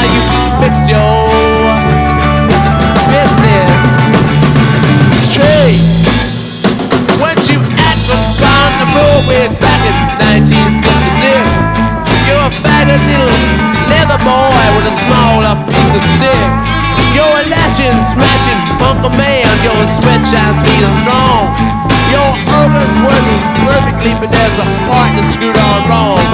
you fixed your business straight. Weren't you at the carnival way back in 1956? You're a faggot little leather boy with a smaller piece of stick. You're a lashing, smashing funker man. Your sweat shines sweet and strong. Your organs working perfectly, but there's a part that's screwed on wrong.